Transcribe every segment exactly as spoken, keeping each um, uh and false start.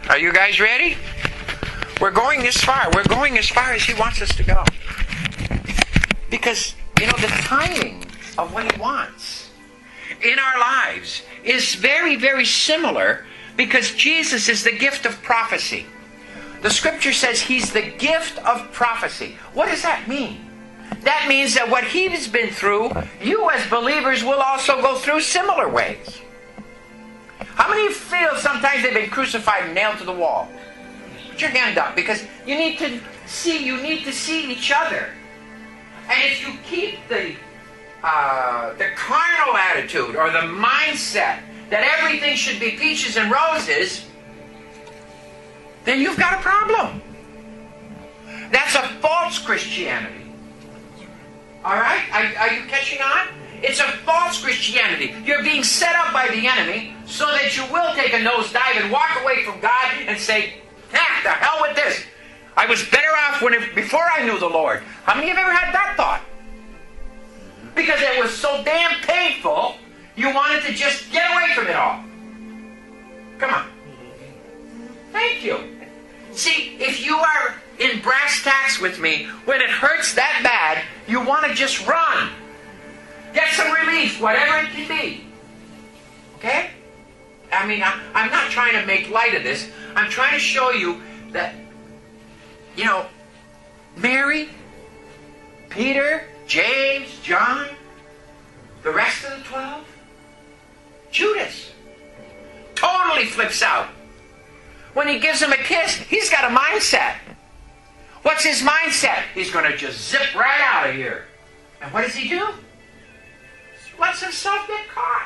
Are you guys ready? We're going this far. We're going as far as He wants us to go. Because, you know, the timing of what He wants in our lives is very, very similar, because Jesus is the gift of prophecy. The Scripture says He's the gift of prophecy. What does that mean? That means that what He's been through, you as believers will also go through similar ways. How many of you feel sometimes they've been crucified and nailed to the wall? Put your hand up, because you need to see, you need to see each other. And if you keep the uh, the carnal attitude or the mindset that everything should be peaches and roses, then you've got a problem. That's a false Christianity. All right? Are, are you catching on? It's a false Christianity. You're being set up by the enemy so that you will take a nosedive and walk away from God and say, "Heck, the hell with this. I was better off when it, before I knew the Lord." How many of you have ever had that thought? Because it was so damn painful, you wanted to just get away from it all. Come on. Thank you. See, if you are in brass tacks with me, when it hurts that bad, you want to just run. Get some relief, whatever it can be. Okay? I mean, I, I'm not trying to make light of this. I'm trying to show you that, you know, Mary, Peter, James, John, the rest of the twelve, Judas, totally flips out. When he gives him a kiss, he's got a mindset. What's his mindset? He's going to just zip right out of here. And what does he do? He lets himself get caught.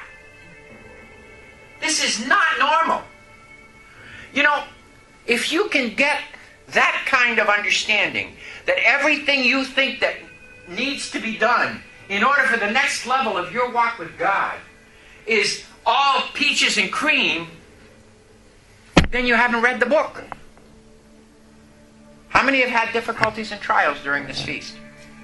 This is not normal. You know, if you can get that kind of understanding, that everything you think that needs to be done in order for the next level of your walk with God is all peaches and cream, then you haven't read the book. How many have had difficulties and trials during this feast?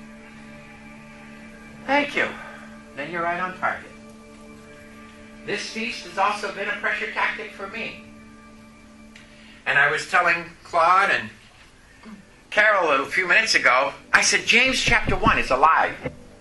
Thank you. Then you're right on target. This feast has also been a pressure tactic for me. And I was telling Claude and Carol a few minutes ago, I said, James chapter one is alive.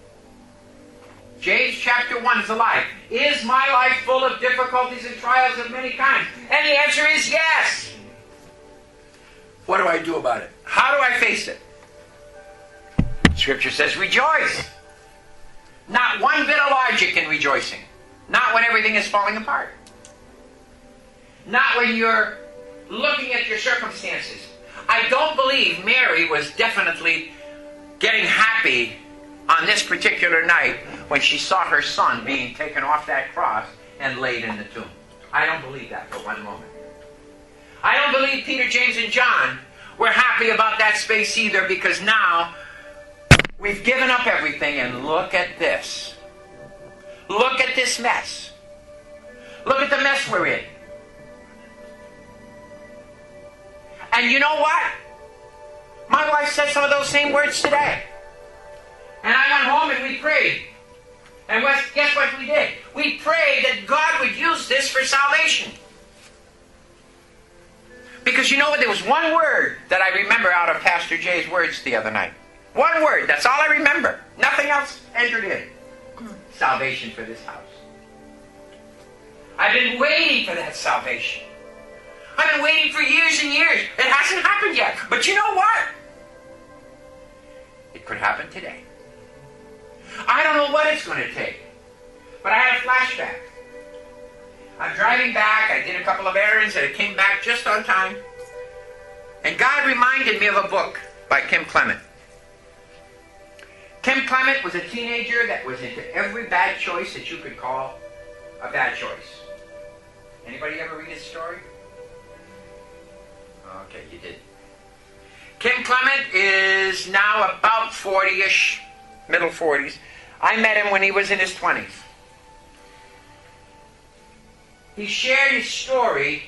James chapter one is alive. Is my life full of difficulties and trials of many kinds? And the answer is yes. What do I do about it? How do I face it? Scripture says rejoice. Not one bit of logic in rejoicing. Not when everything is falling apart. Not when you're looking at your circumstances. I don't believe Mary was definitely getting happy on this particular night when she saw her son being taken off that cross and laid in the tomb. I don't believe that for one moment. I don't believe Peter, James, and John were happy about that space either, because now we've given up everything and look at this. Look at this mess. Look at the mess we're in. And you know what? My wife said some of those same words today. And I went home and we prayed. And guess what we did? We prayed that God would use this for salvation. Because you know what? There was one word that I remember out of Pastor Jay's words the other night. One word. That's all I remember. Nothing else entered in. Salvation for this house. I've been waiting for that salvation. I've been waiting for years and years. It hasn't happened yet. But you know what? It could happen today. I don't know what it's going to take. But I had a flashback. I'm driving back. I did a couple of errands and I came back just on time. And God reminded me of a book by Kim Clement. Kim Clement was a teenager that was into every bad choice that you could call a bad choice. Anybody ever read his story? Okay, you did. Kim Clement is now about forty-ish, middle forties. I met him when he was in his twenties. He shared his story,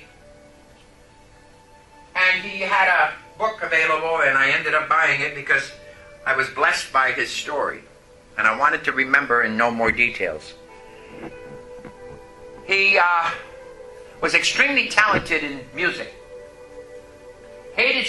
and he had a book available, and I ended up buying it because I was blessed by his story, and I wanted to remember and know more details. He uh, was extremely talented in music.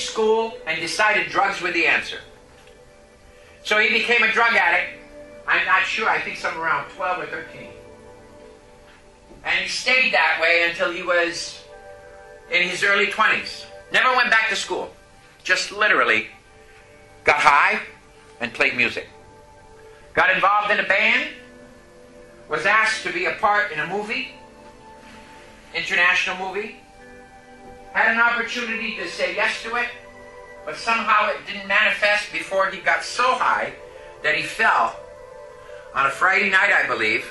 finished school and decided drugs were the answer. So he became a drug addict. I'm not sure, I think somewhere around twelve or thirteen. And he stayed that way until he was in his early twenties. Never went back to school. Just literally got high and played music. Got involved in a band. Was asked to be a part in a movie. International movie. Had an opportunity to say yes to it. But somehow it didn't manifest before he got so high that he fell on a Friday night, I believe,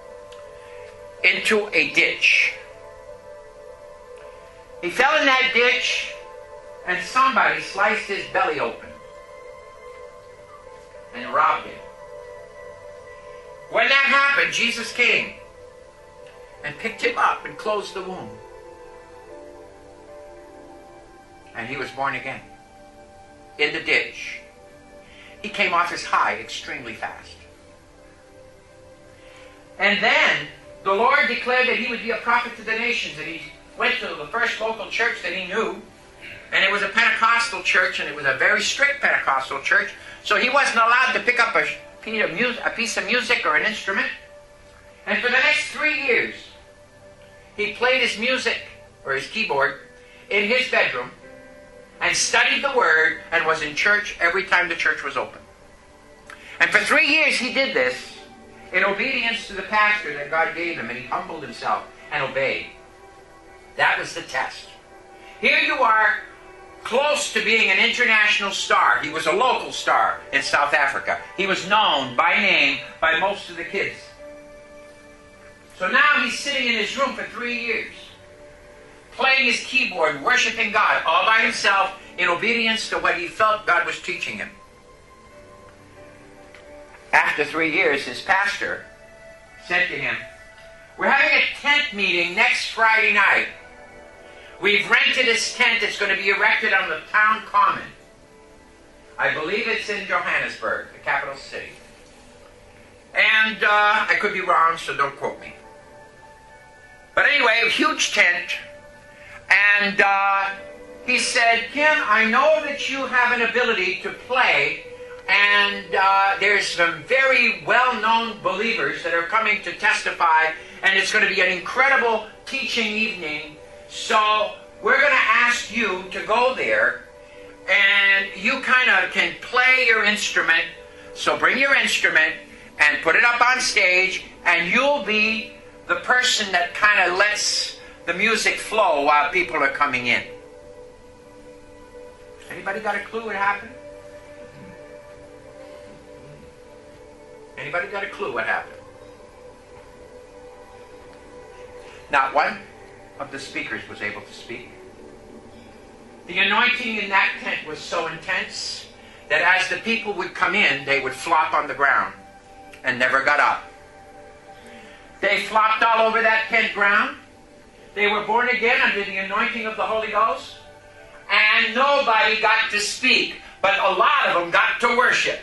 into a ditch. He fell in that ditch and somebody sliced his belly open and robbed him. When that happened, Jesus came and picked him up and closed the wound. And he was born again. In the ditch. He came off his high extremely fast. And then the Lord declared that he would be a prophet to the nations. And he went to the first local church that he knew. And it was a Pentecostal church, and it was a very strict Pentecostal church. So he wasn't allowed to pick up a piece of music or an instrument. And for the next three years, he played his music, or his keyboard, in his bedroom, and studied the Word, and was in church every time the church was open. And for three years he did this in obedience to the pastor that God gave him, and he humbled himself and obeyed. That was the test. Here you are, close to being an international star. He was a local star in South Africa. He was known by name by most of the kids. So now he's sitting in his room for three years, playing his keyboard, worshiping God, all by himself, in obedience to what he felt God was teaching him. After three years, his pastor said to him, "We're having a tent meeting next Friday night. We've rented this tent. It's going to be erected on the town common. I believe it's in Johannesburg, the capital city. And uh, I could be wrong, so don't quote me. But anyway, a huge tent. And uh, he said, 'Kim, I know that you have an ability to play, and uh, there's some very well-known believers that are coming to testify, and it's going to be an incredible teaching evening. So we're going to ask you to go there, and you kind of can play your instrument. So bring your instrument and put it up on stage, and you'll be the person that kind of lets the music flow while people are coming in.'" Anybody got a clue what happened? Anybody got a clue what happened? Not one of the speakers was able to speak. The anointing in that tent was so intense that as the people would come in, they would flop on the ground and never got up. They flopped all over that tent ground. They were born again under the anointing of the Holy Ghost. And nobody got to speak, but a lot of them got to worship.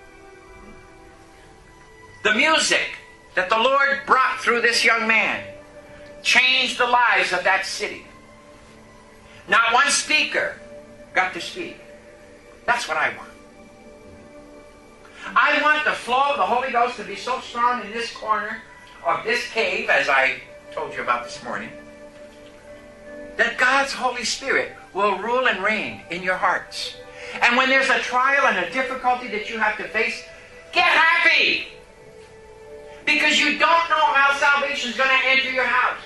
The music that the Lord brought through this young man changed the lives of that city. Not one speaker got to speak. That's what I want. I want the flow of the Holy Ghost to be so strong in this corner of this cave, as I told you about this morning, that God's Holy Spirit will rule and reign in your hearts. And when there's a trial and a difficulty that you have to face, get happy! Because you don't know how salvation is going to enter your house.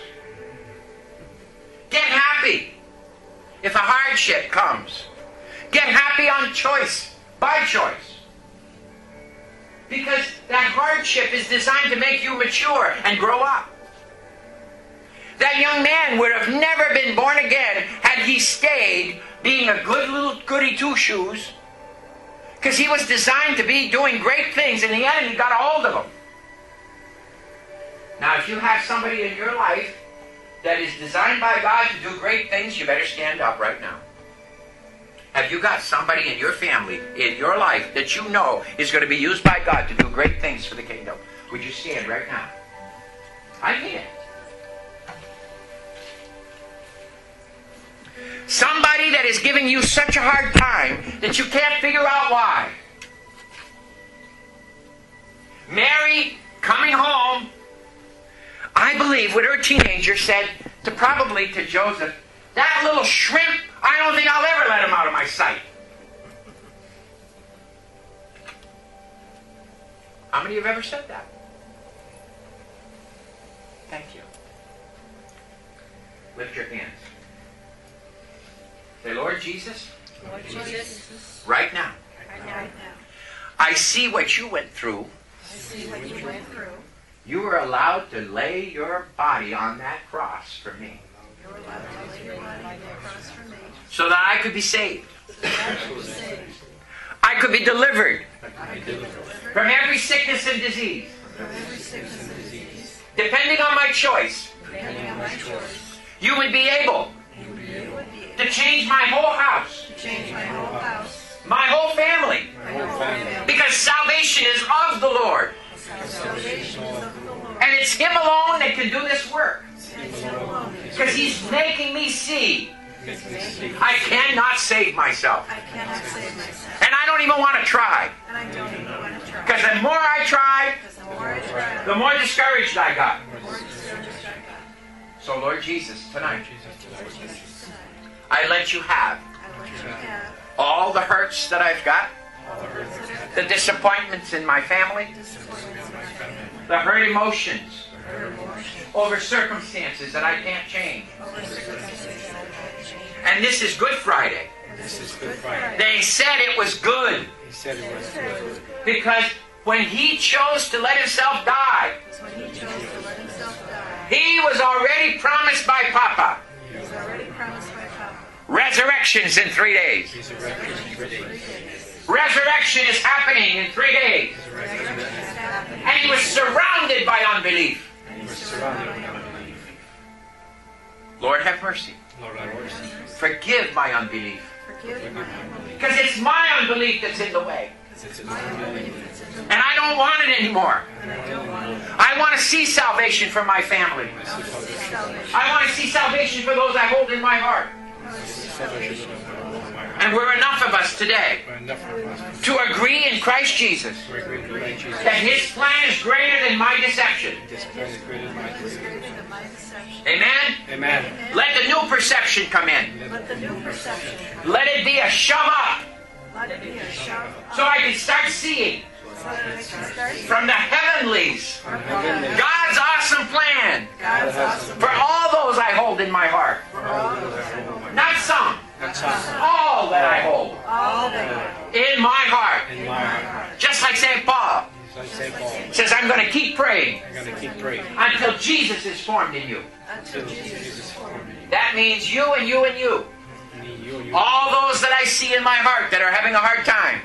Get happy if a hardship comes. Get happy on choice, by choice. Because that hardship is designed to make you mature and grow up. That young man would have never been born again had he stayed being a good little goody two-shoes, because he was designed to be doing great things, and the enemy got a hold of him. Now, if you have somebody in your life that is designed by God to do great things, you better stand up right now. Have you got somebody in your family, in your life, that you know is going to be used by God to do great things for the kingdom? Would you stand right now? I mean it. Somebody that is giving you such a hard time that you can't figure out why. Mary, coming home, I believe, with her teenager, said to probably to Joseph, that little shrimp, I don't think I'll ever let him out of my sight. How many of you have ever said that? Thank you. Lift your hands. Say, Lord Jesus, Lord Jesus, right now, right now, I see what you went through. I see what you went through. You were allowed to lay your body on that cross for me, You were allowed to lay your body on the cross for me, so that I could be saved. so that I could be saved. I could be delivered I could be delivered from every sickness and disease, from every sickness and disease. depending on my choice. Depending on my choice, You would be able you would be able to change my whole house, to change my whole house, my whole family, my whole family. because salvation is of the Lord, Salvation is of the Lord. and it's Him alone that can do this work, It's Him alone. because He's making me see He's making me- I cannot save myself, I cannot save myself. and I don't even want to try, And I don't even want to try. because the more I tried, Because the more I try, the more discouraged I got. the more discouraged I got. So Lord Jesus, tonight, Lord Jesus, tonight, I let you have I let you have all the hurts that I've got, all the hurts that I've the disappointments in my family, disappointments in my family, the hurt emotions hurt emotions, over circumstances that I can't change. over circumstances that I can't change. And this is Good Friday. This is Good Friday. They said it was good He said it was It good. was good because when He chose to let Himself die, because when He chose to let Himself die, He was already promised by Papa. He was already promised by Papa. Resurrections in three days. He's a refuge for Three days. days. Resurrection is happening in three days. Resurrection is happening. And He was surrounded by unbelief. And He's Surrounded surrounded by by unbelief. Lord, have mercy. Lord, I mercy. Forgive my unbelief. Forgive my unbelief. Because it's my unbelief that's in the way. Because it's my unbelief that's in the way. And I don't want it anymore. And I don't want it. I want to see salvation for my family. I want to see salvation. I want to see salvation for those I hold in my heart. I want to see Salvation salvation. of the Lord. And we're enough of us today But enough of us. to agree in Christ Jesus We agree with Lord Jesus. that His plan is greater than my deception. This plan is greater than It was mine. greater than my deception. Amen? Amen. Let the new perception come in. Let the new perception come. Let it be a shove up Let it be a shout so I can start seeing so that I can start from the heavenlies from heaven God's awesome plan God's awesome for all those I hold in my heart. for all those I hold. Not some, That's us. all that I hold All that in my heart. In my heart. Just like Saint Paul So I say, Paul, says, I'm going to keep praying I'm going to keep praying until Jesus is formed in you. until until Jesus Jesus is is formed. formed in you. That means you and you and you. Me, you, and you. All those that I see in my heart that are having a hard time.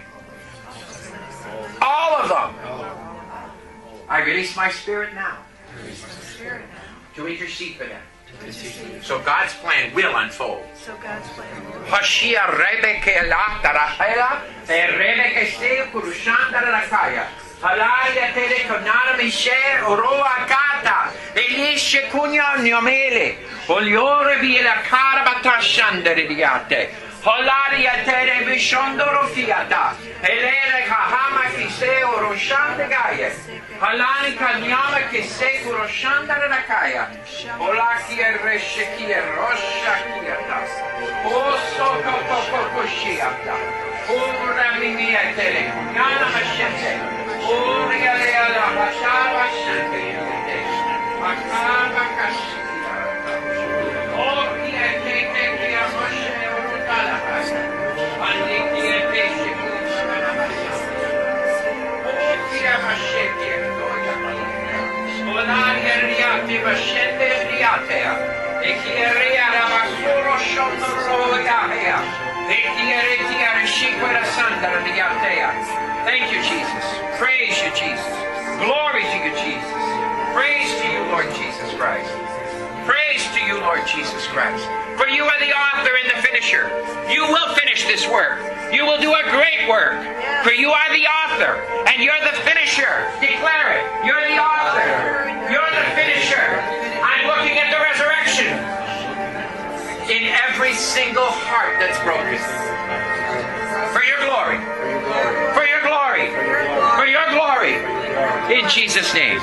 All of them. I release my spirit now Spirit now. to intercede for them. Intercede. So God's plan will unfold. So God's plan will Hashia rebe ke la tarahela, e rebe ke se kurushanda rakaya. Halaria tele konana mishe oroa kata. Elishe kunya nyomele. Oliore bi la karabata shandere diate. Holaria tere bishondoro fiata. Elere kahama kise oroshanda gaye. Halani kanyama kise kuroshanda rakaya. Olaki e reshe ki e rosha kiata. Oso koko koshiata. Ora mimia tere kunyana mashete. Ora yale ala hashaba shante. Makaba kashiata. Oki e kete ki a moshe orutala. Andi ki e peshe kushana mashete. Oki e mashete e doya malaya. Olari e riate mashete e riatea. E chi e rea la basuro shondoro yahea. E chi e re ti e rishikwa la sandara riatea. Thank you, Jesus. Praise you, Jesus. Glory to you, Jesus. Praise to you, Lord Jesus Christ. Praise to you, Lord Jesus Christ. For you are the author and the finisher. You will finish this work. You will do a great work. For you are the author and you're the finisher. Declare it. You're the author. You're the finisher. I'm looking at the resurrection in every every single heart that's broken. For your glory. For your glory. For your glory. In Jesus' name.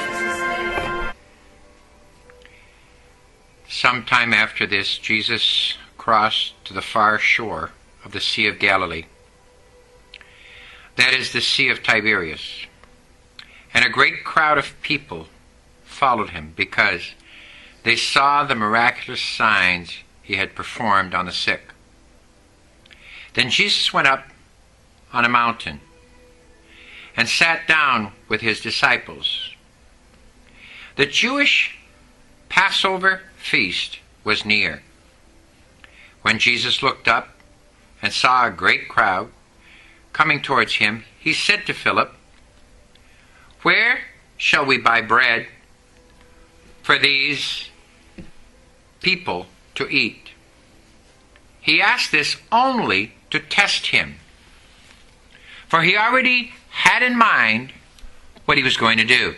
Sometime after this, Jesus crossed to the far shore of the Sea of Galilee. That is the Sea of Tiberias. And a great crowd of people followed him because they saw the miraculous signs he had performed on the sick. Then Jesus went up on a mountain and sat down with his disciples. The Jewish Passover feast was near. When Jesus looked up and saw a great crowd coming towards him, he said to Philip, "Where shall we buy bread for these people to eat?" He asked this only to test him, for he already had in mind what he was going to do.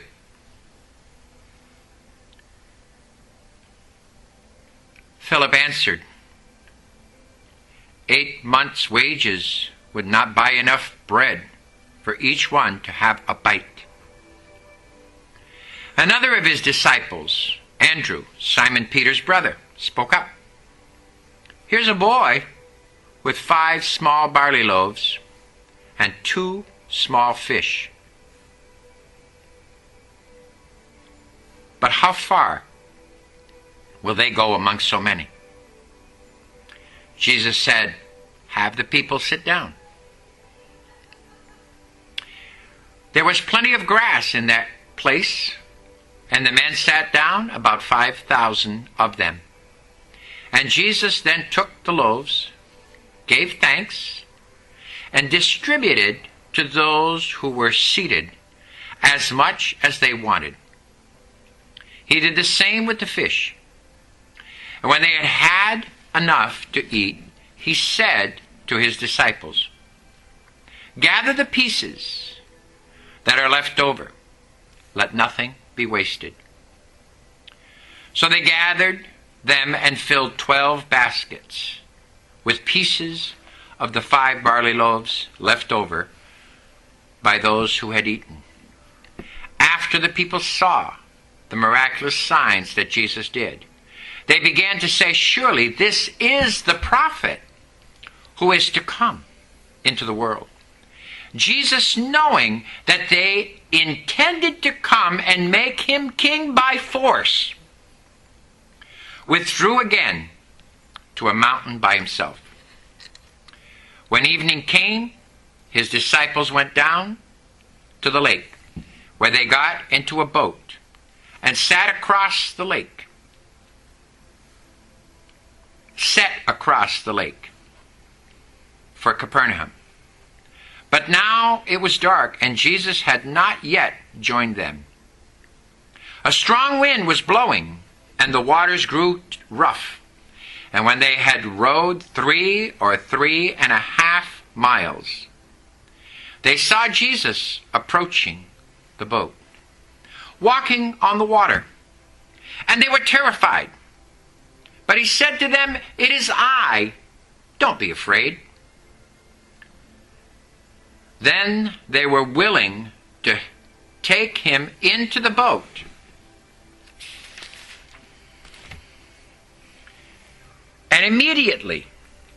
Philip answered, "Eight months' wages would not buy enough bread for each one to have a bite." Another of his disciples, Andrew, Simon Peter's brother, spoke up. "Here's a boy with five small barley loaves and two small fish. But how far will they go among so many?" Jesus said, "Have the people sit down." There was plenty of grass in that place, and the men sat down, about five thousand of them. And Jesus then took the loaves, gave thanks, and distributed to those who were seated as much as they wanted. He did the same with the fish. And when they had had enough to eat, he said to his disciples, "Gather the pieces that are left over. Let nothing be wasted." So they gathered them and filled twelve baskets with pieces of the five barley loaves left over by those who had eaten. After the people saw the miraculous signs that Jesus did, they began to say, "Surely this is the prophet who is to come into the world." Jesus, knowing that they intended to come and make him king by force, withdrew again to a mountain by himself. When evening came, his disciples went down to the lake, where they got into a boat and sat across the lake. Set across the lake for Capernaum. But now it was dark, and Jesus had not yet joined them. A strong wind was blowing, and the waters grew rough. And when they had rowed three or three and a half miles, they saw Jesus approaching the boat, walking on the water, and they were terrified. But he said to them, "It is I. Don't be afraid." Then they were willing to take him into the boat. And immediately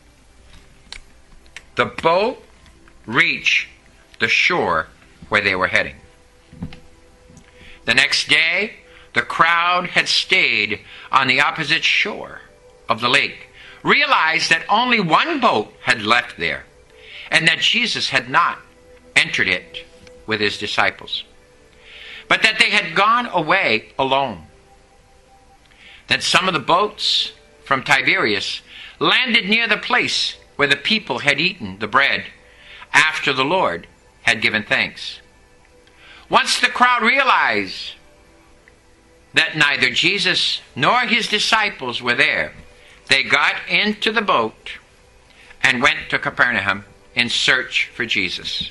the boat reached the shore where they were heading. The next day, the crowd had stayed on the opposite shore of the lake, realized that only one boat had left there, and that Jesus had not entered it with his disciples, but that they had gone away alone. Then some of the boats from Tiberias landed near the place where the people had eaten the bread after the Lord had given thanks. Once the crowd realized that neither Jesus nor his disciples were there, they got into the boat and went to Capernaum in search for Jesus.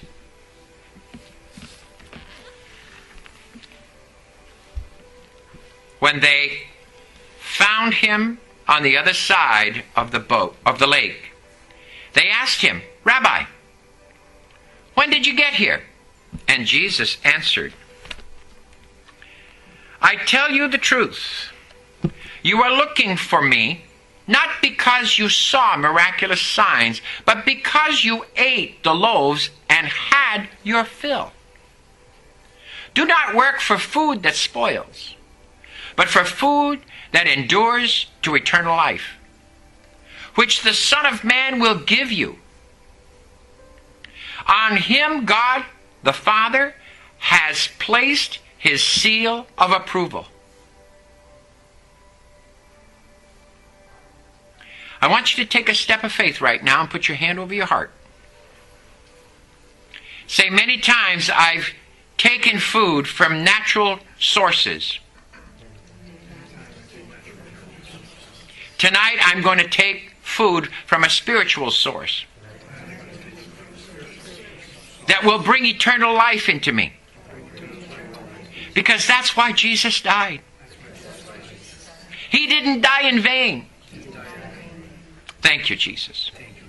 When they found him on the other side of the boat, of the lake. They asked him, "Rabbi, when did you get here?" And Jesus answered, "I tell you the truth. You are looking for me, not because you saw miraculous signs, but because you ate the loaves and had your fill. Do not work for food that spoils, but for food that endures to eternal life, which the Son of Man will give you. On him God the Father has placed his seal of approval." I want you to take a step of faith right now and put your hand over your heart. Say, many times I've taken food from natural sources. Tonight I'm going to take food from a spiritual source that will bring eternal life into me. Because that's why Jesus died. He didn't die in vain. Thank you, Jesus.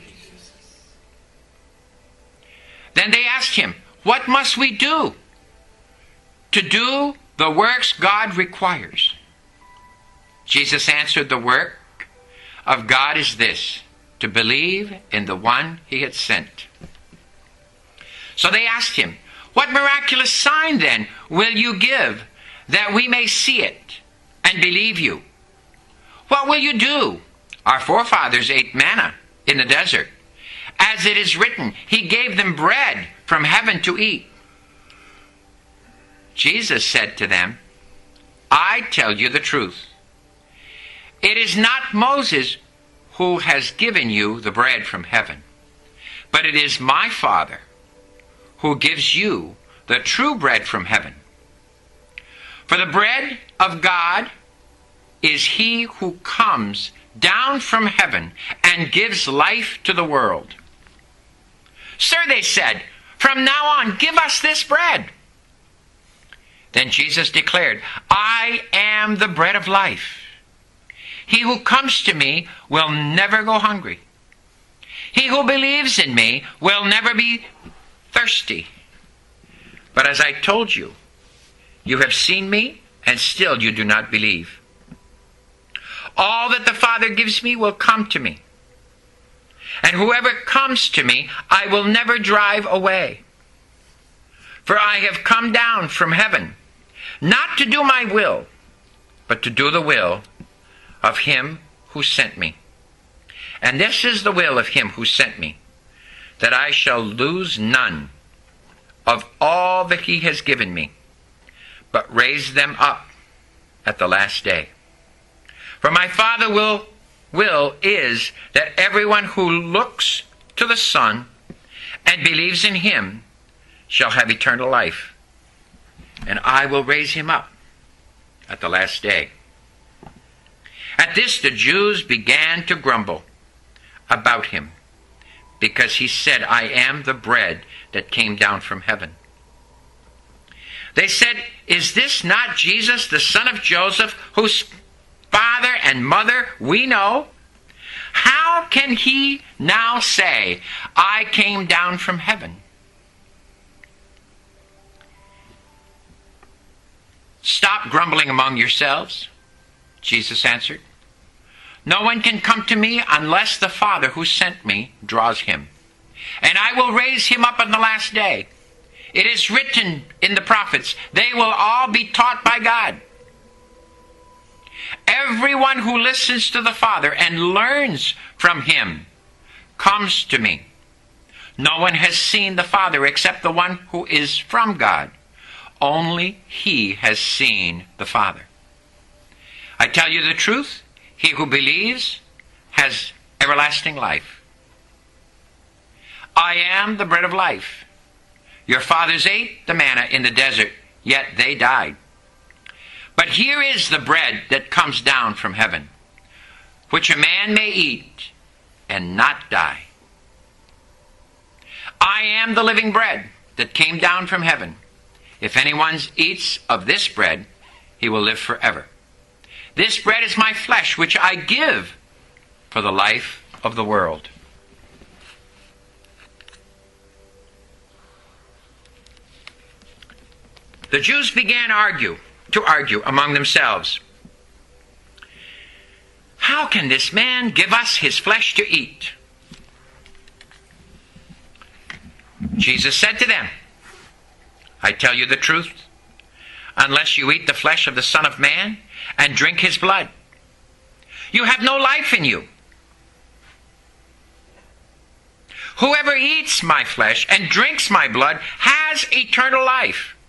Then they asked him, "What must we do to do the works God requires?" Jesus answered, "The work of God is this, to believe in the one he had sent." So they asked him, "What miraculous sign then will you give that we may see it and believe you? What will you do? Our forefathers ate manna in the desert. As it is written, he gave them bread from heaven to eat." Jesus said to them, "I tell you the truth. It is not Moses who has given you the bread from heaven, but it is my Father who gives you the true bread from heaven. For the bread of God is he who comes down from heaven and gives life to the world." "Sir," they said, "from now on give us this bread." Then Jesus declared, "I am the bread of life. He who comes to me will never go hungry. He who believes in me will never be thirsty. But as I told you, you have seen me, and still you do not believe. All that the Father gives me will come to me, and whoever comes to me I will never drive away. For I have come down from heaven, not to do my will, but to do the will of him who sent me. And this is the will of him who sent me, that I shall lose none of all that he has given me, but raise them up at the last day. For my Father will, will is that everyone who looks to the Son and believes in him shall have eternal life, and I will raise him up at the last day." At this the Jews began to grumble about him, because he said, "I am the bread that came down from heaven." They said, "Is this not Jesus, the son of Joseph, whose father and mother we know? How can he now say, 'I came down from heaven'?" "Stop grumbling among yourselves," Jesus answered. "No one can come to me unless the Father who sent me draws him. And I will raise him up on the last day. It is written in the prophets, they will all be taught by God. Everyone who listens to the Father and learns from him comes to me. No one has seen the Father except the one who is from God. Only he has seen the Father. I tell you the truth, he who believes has everlasting life. I am the bread of life. Your fathers ate the manna in the desert, yet they died. But here is the bread that comes down from heaven, which a man may eat and not die. I am the living bread that came down from heaven. If anyone eats of this bread, he will live forever. This bread is my flesh, which I give for the life of the world. The Jews began argue, to argue among themselves. How can this man give us his flesh to eat? Jesus said to them, I tell you the truth, unless you eat the flesh of the Son of Man and drink his blood, you have no life in you. Whoever eats my flesh and drinks my blood has eternal life,